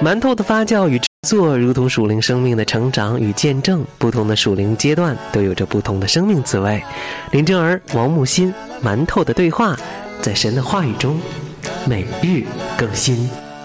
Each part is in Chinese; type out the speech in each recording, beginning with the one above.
馒头的发酵与制作如同属灵生命的成长与见证，不同的属灵阶段都有着不同的生命滋味。林正儿、王木心，馒头的对话，在神的话语中每日更新。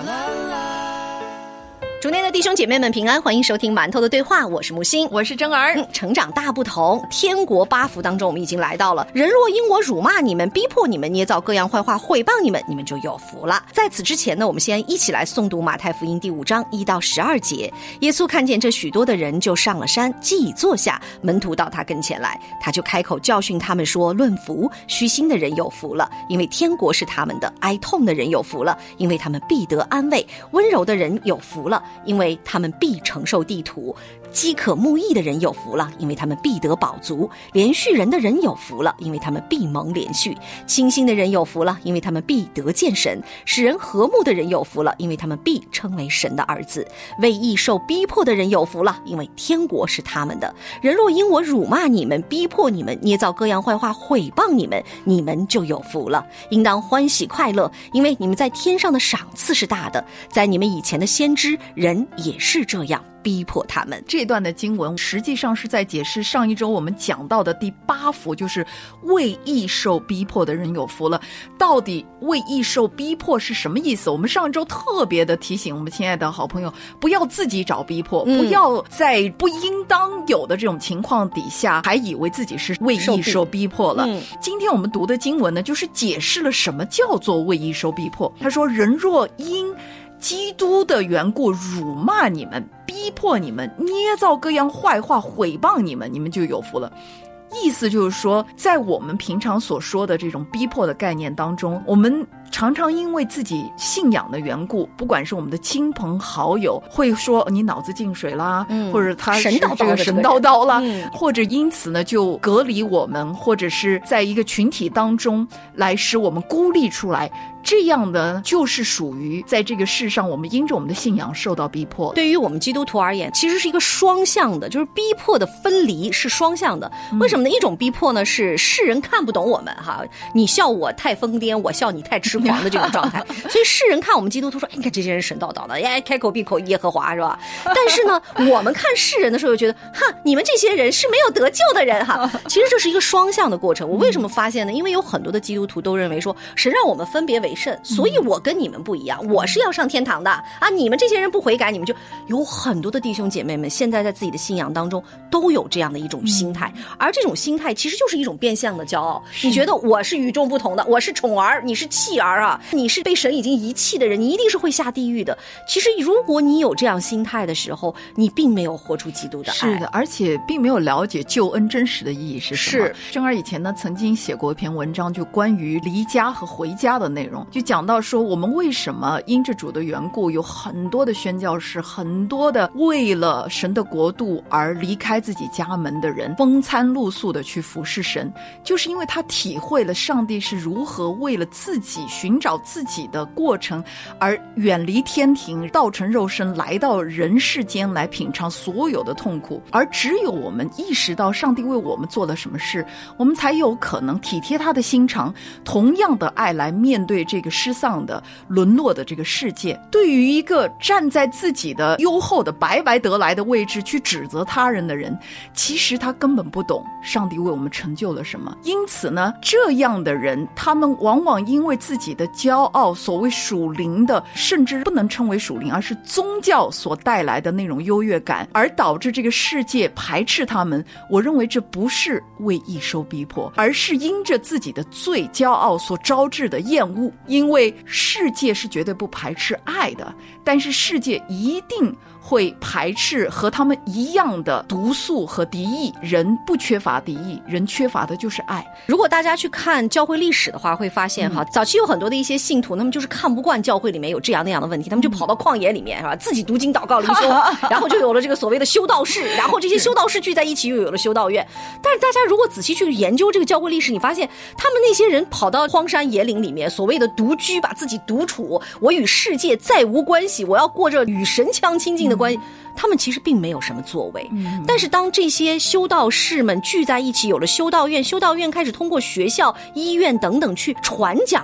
主内的弟兄姐妹们平安，欢迎收听馒头的对话，我是木星， 我是真儿。 成长大不同，天国八福当中我们已经来到了，人若因我辱骂你们，逼迫你们，捏造各样坏话毁谤你们，你们就有福了。在此之前呢，我们先一起来诵读马太福音第5章1到12节。耶稣看见这许多的人，就上了山，既已坐下，门徒到他跟前来，他就开口教训他们说，论福，虚心的人有福了，因为天国是他们的；哀痛的人有福了，因为他们必得安慰；温柔的人有福了，因为他们必承受地土；饥渴慕义的人有福了，因为他们必得饱足；连续人的人有福了，因为他们必蒙连续；清心的人有福了，因为他们必得见神；使人和睦的人有福了，因为他们必称为神的儿子；为义受逼迫的人有福了，因为天国是他们的。人若因我辱骂你们，逼迫你们，捏造各样坏话毁谤你们，你们就有福了。应当欢喜快乐，因为你们在天上的赏赐是大的。在你们以前的先知，人也是这样逼迫他们。 这段的经文实际上是在解释上一周我们讲到的第8福，就是为义受逼迫的人有福了。到底为义受逼迫是什么意思？我们上一周特别的提醒我们亲爱的好朋友，不要自己找逼迫，不要在不应当有的这种情况底下还以为自己是为义受逼迫了。今天我们读的经文呢，就是解释了什么叫做为义受逼迫。他说，人若因基督的缘故辱骂你们，逼迫你们，捏造各样坏话毁谤你们，你们就有福了。意思就是说，在我们平常所说的这种逼迫的概念当中，我们常常因为自己信仰的缘故，不管是我们的亲朋好友会说你脑子进水啦，或者他是这个神叨叨啦，或者因此呢就隔离我们，或者是在一个群体当中来使我们孤立出来，这样的就是属于在这个世上我们因着我们的信仰受到逼迫。 对于我们基督徒而言，其实是一个双向的，就是逼迫的分离是双向的。为什么呢？一种逼迫呢是世人看不懂我们哈，你笑我太疯癫，我笑你太痴狂的这种状态，所以世人看我们基督徒说，你看这些人神叨叨的，开口闭口耶和华是吧？但是呢，我们看世人的时候就觉得，你们这些人是没有得救的人哈。其实这是一个双向的过程。我为什么发现呢？因为有很多的基督徒都认为说，神让我们分别为圣，所以我跟你们不一样，我是要上天堂的啊！你们这些人不悔改，你们就有很多的弟兄姐妹们现在在自己的信仰当中都有这样的一种心态，而这种心态其实就是一种变相的骄傲。你觉得我是与众不同的，我是宠儿，你是弃儿啊，你是被神已经遗弃的人，你一定是会下地狱的。其实如果你有这样心态的时候，你并没有活出基督的爱。 是的，而且并没有了解救恩真实的意义是什么。正儿以前呢曾经写过一篇文章，就关于离家和回家的内容，就讲到说我们为什么因着主的缘故，有很多的宣教士，很多的为了神的国度而离开自己家门的人，风餐露宿的去服侍神，就是因为他体会了上帝是如何为了自己寻找自己的过程而远离天庭，道成肉身来到人世间来品尝所有的痛苦。而只有我们意识到上帝为我们做了什么事，我们才有可能体贴他的心肠，同样的爱来面对这个失丧的沦落的这个世界。对于一个站在自己的优厚的白白得来的位置去指责他人的人，其实他根本不懂上帝为我们成就了什么。因此呢，这样的人他们往往因为自己的骄傲，所谓属灵的，甚至不能称为属灵，而是宗教所带来的那种优越感，而导致这个世界排斥他们。我认为这不是为义受逼迫，而是因着自己的罪骄傲所招致的厌恶。因为世界是绝对不排斥爱的，但是世界一定会排斥和他们一样的毒素和敌意。人不缺乏敌意，人缺乏的就是爱。 如果大家去看教会历史的话，会发现早期有很多的一些信徒，他们就是看不惯教会里面有这样那样的问题，他们就跑到旷野里面是吧，自己读经祷告灵修，然后就有了这个所谓的修道士，然后这些修道士聚在一起又有了修道院。但是大家如果仔细去研究这个教会历史，你发现他们那些人跑到荒山野岭里面，所谓的独居，把自己独处，我与世界再无关系，我要过着与神相亲近的关系，他们其实并没有什么作为。但是当这些修道士们聚在一起，有了修道院，修道院开始通过学校、医院等等去传讲神的话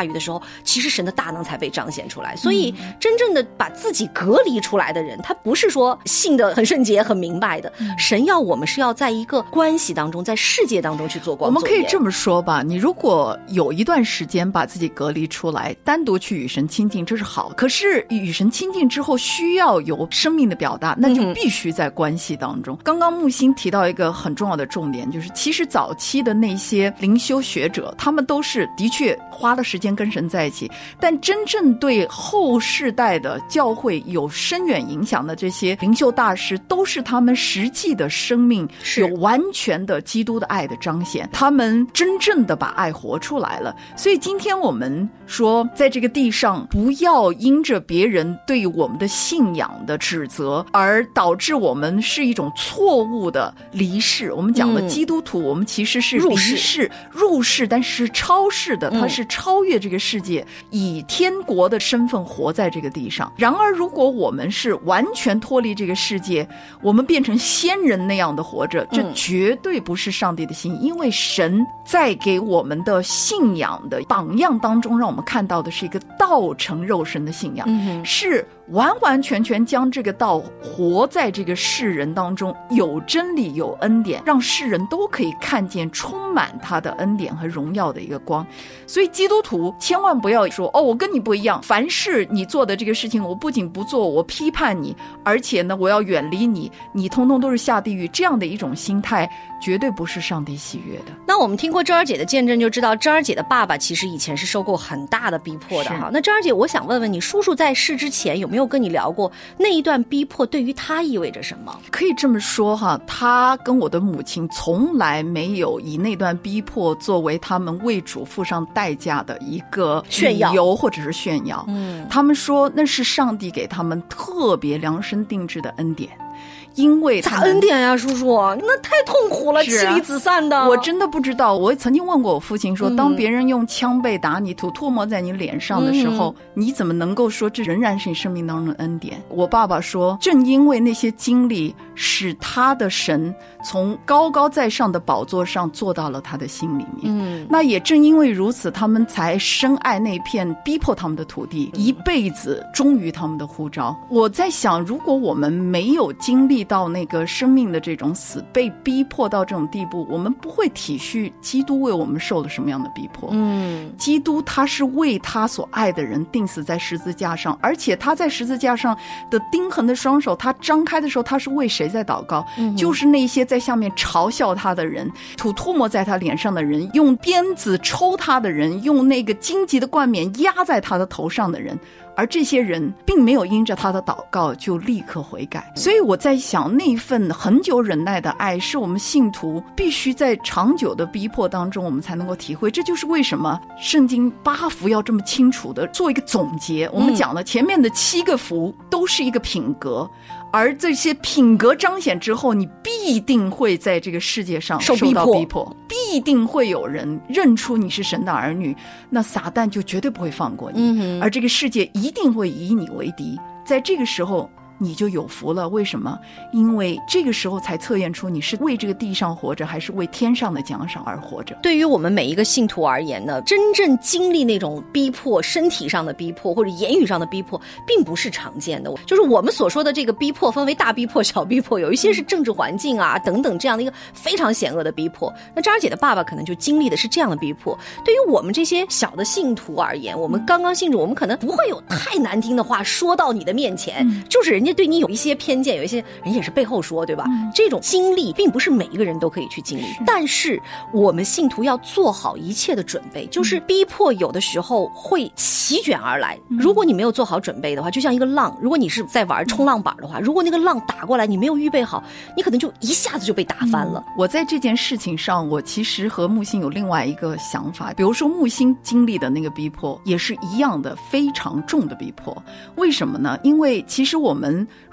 话语的时候，其实神的大能才被彰显出来。所以真正的把自己隔离出来的人，他不是说信得很圣洁很明白的，神要我们是要在一个关系当中，在世界当中去做光作业。 我们可以这么说吧，你如果有一段时间把自己隔离出来，单独去与神亲近，这是好。可是与神亲近之后需要有生命的表达，那就必须在关系当中。刚刚木星提到一个很重要的重点，就是其实早期的那些灵修学者，他们都是的确花了时间跟神在一起，但真正对后世代的教会有深远影响的这些灵修大师，都是他们实际的生命有完全的基督的爱的彰显，他们真正的把爱活出来了。所以今天我们说，在这个地上不要因着别人对我们的信仰的指责而导致我们是一种错误的离世。我们讲的基督徒，我们其实是离世入世，但是超世的，它是超越这个世界，以天国的身份活在这个地上。然而如果我们是完全脱离这个世界，我们变成仙人那样的活着，这绝对不是上帝的心。因为神在给我们的信仰的榜样当中，让我们看到的是一个道成肉身的信仰，是完完全全将这个道活在这个世人当中，有真理有恩典，让世人都可以看见充满他的恩典和荣耀的一个光。所以基督徒千万不要说，我跟你不一样，凡是你做的这个事情，我不仅不做，我批判你，而且呢我要远离你，你通通都是下地狱，这样的一种心态绝对不是上帝喜悦的。 那我们听过珍儿姐的见证就知道，珍儿姐的爸爸其实以前是受过很大的逼迫的哈。那珍儿姐，我想问问你，叔叔在世之前有没有跟你聊过那一段逼迫对于他意味着什么？ 可以这么说哈，他跟我的母亲从来没有以那段逼迫作为他们为主付上代价的一个理由或者是炫耀。他们说那是上帝给他们特别量身定制的恩典。因为咋恩典呀，叔叔，那太痛苦了，妻离子散的。 我真的不知道，我曾经问过我父亲说，当别人用枪背打你，吐唾沫在你脸上的时候，你怎么能够说这仍然是你生命当中的恩典？我爸爸说，正因为那些经历，使他的神从高高在上的宝座上坐到了他的心里面。那也正因为如此，他们才深爱那片逼迫他们的土地，一辈子忠于他们的呼召。我在想，如果我们没有经历到那个生命的这种死，被逼迫到这种地步，我们不会体恤基督为我们受了什么样的逼迫。基督他是为他所爱的人钉死在十字架上，而且他在十字架上的钉痕的双手，他张开的时候，他是为谁在祷告？就是那些在下面嘲笑他的人，吐唾沫在他脸上的人，用鞭子抽他的人，用那个荆棘的冠冕压在他的头上的人。而这些人并没有因着他的祷告就立刻悔改。所以我在想，那份很久忍耐的爱是我们信徒必须在长久的逼迫当中我们才能够体会。这就是为什么圣经8福要这么清楚的做一个总结。我们讲了前面的7个福都是一个品格，而这些品格彰显之后，你必定会在这个世界上受到逼迫，必定会有人认出你是神的儿女，那撒旦就绝对不会放过你，而这个世界一定会以你为敌。在这个时候你就有福了。为什么？因为这个时候才测验出你是为这个地上活着，还是为天上的奖赏而活着。 对于我们每一个信徒而言呢，真正经历那种逼迫，身体上的逼迫或者言语上的逼迫并不是常见的。就是我们所说的这个逼迫分为大逼迫小逼迫，有一些是政治环境啊等等这样的一个非常险恶的逼迫。那张儿姐的爸爸可能就经历的是这样的逼迫。对于我们这些小的信徒而言，我们刚刚信主，我们可能不会有太难听的话说到你的面前，就是人家对你有一些偏见，有一些人也是背后说，对吧？这种经历并不是每一个人都可以去经历，但是我们信徒要做好一切的准备，就是逼迫有的时候会席卷而来。如果你没有做好准备的话，就像一个浪，如果你是在玩冲浪板的话，如果那个浪打过来你没有预备好，你可能就一下子就被打翻了。 我在这件事情上，我其实和木星有另外一个想法。比如说木星经历的那个逼迫也是一样的非常重的逼迫。为什么呢？因为其实我们如果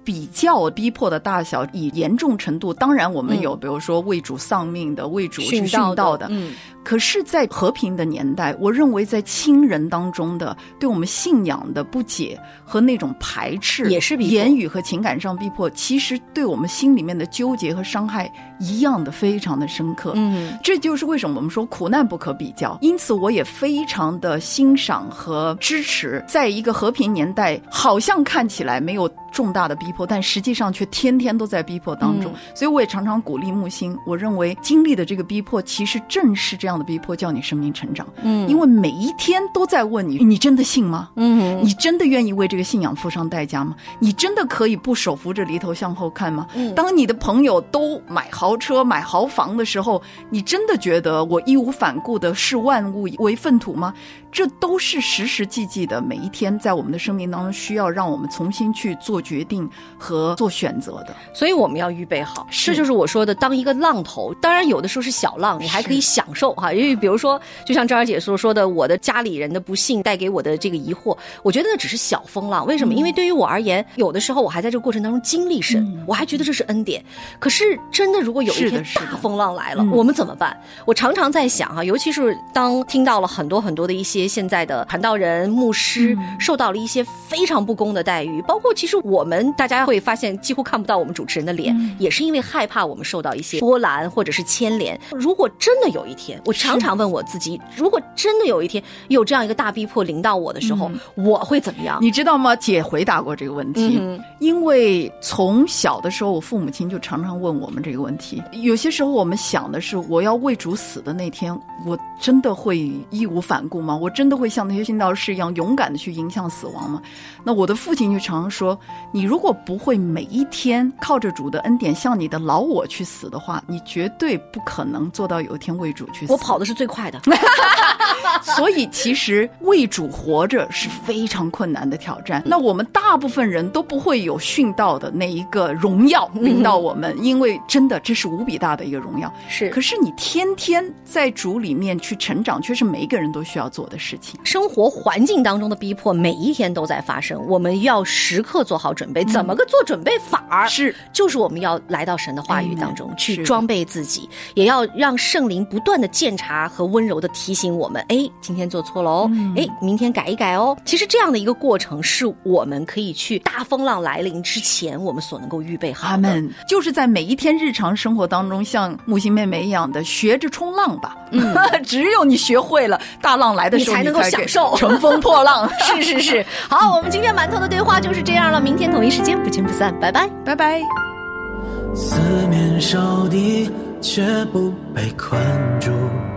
比较逼迫的大小以严重程度，当然我们有比如说为主丧命的，为主去殉道的，可是在和平的年代，我认为在亲人当中的对我们信仰的不解和那种排斥， 也是逼迫， 言语和情感上逼迫，其实对我们心里面的纠结和伤害一样的非常的深刻。这就是为什么我们说苦难不可比较。因此我也非常的欣赏和支持，在一个和平年代好像看起来没有重大的逼迫，但实际上却天天都在逼迫当中。所以我也常常鼓励木星，我认为经历的这个逼迫其实正是这样的逼迫叫你生命成长。因为每一天都在问你，你真的信吗？你真的愿意为这个信仰付上代价吗？你真的可以不手扶着犁头向后看吗？当你的朋友都买豪车买豪房的时候，你真的觉得我义无反顾的视万物为粪土吗？这都是时时际际的，每一天在我们的生命当中需要让我们重新去做决定和做选择的。 所以我们要预备好，这就是我说的当一个浪头。当然有的时候是小浪，你还可以享受哈。因为比如说就像张儿姐所说的，我的家里人的不幸带给我的这个疑惑，我觉得那只是小风浪。为什么？因为对于我而言，有的时候我还在这个过程当中经历神，我还觉得这是恩典。可是真的如果有一天大风浪来了，我们怎么办？我常常在想啊，尤其是当听到了很多很多的一些现在的传道人牧师受到了一些非常不公的待遇，包括其实我们大家会发现几乎看不到我们主持人的脸，也是因为害怕我们受到一些波澜或者是牵连。如果真的有一天，我常常问我自己，如果真的有一天有这样一个大逼迫临到我的时候，我会怎么样？ 你知道吗？姐回答过这个问题，因为从小的时候我父母亲就常常问我们这个问题。有些时候我们想的是，我要为主死的那天，我真的会义无反顾吗？我真的会像那些殉道士一样勇敢的去迎向死亡吗？那我的父亲就常常说，你如果不会每一天靠着主的恩典向你的老我去死的话，你绝对不可能做到有一天为主去死。 我跑的是最快的所以其实为主活着是非常困难的挑战。那我们大部分人都不会有殉道的那一个荣耀领到我们，因为真的这是无比大的一个荣耀。 是， 可是你天天在主里面去成长，却是每一个人都需要做的事情。 生活环境当中的逼迫每一天都在发生，我们要时刻做好准备。怎么个做准备法？就是我们要来到神的话语当中去装备自己，也要让圣灵不断的鉴察和温柔的提醒我们，今天做错了哦，明天改一改哦。其实这样的一个过程是我们可以去大风浪来临之前我们所能够预备好的。 阿们。就是在每一天日常生活当中，像木星妹妹一样的学着冲浪吧。只有你学会了，大浪来的时候你才能够享受乘风破浪。 是。好，我们今天馒头的对话就是这样了，明天同一时间不见不散，拜拜拜拜。 四面受敌却不被困住，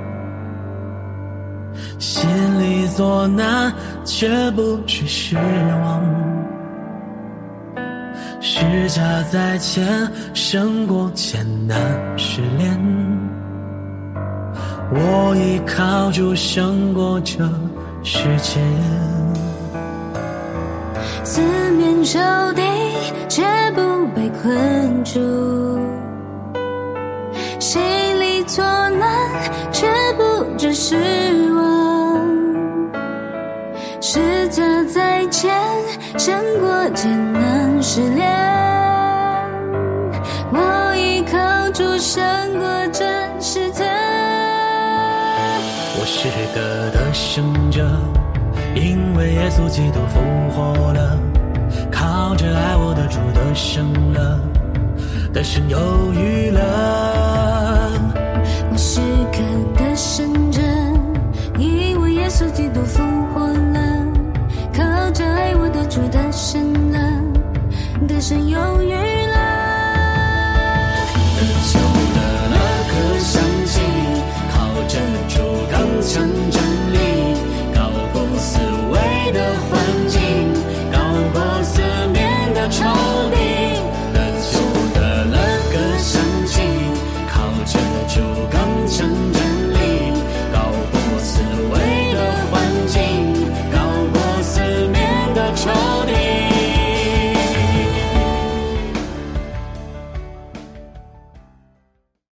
心里作难却不去失望，时差在前胜过艰难试炼，我依靠主胜过这世界。 四面受敌却不被困住，心里作难却不知失望，时差在前胜过艰难试炼，我依靠主胜过这试探。 我是个得胜者，因为耶稣基督复活了，靠着爱我的主得胜了，得胜有余了。 我是个得胜者，因为耶稣基督复活了，靠着爱我的主得胜了，得胜有余。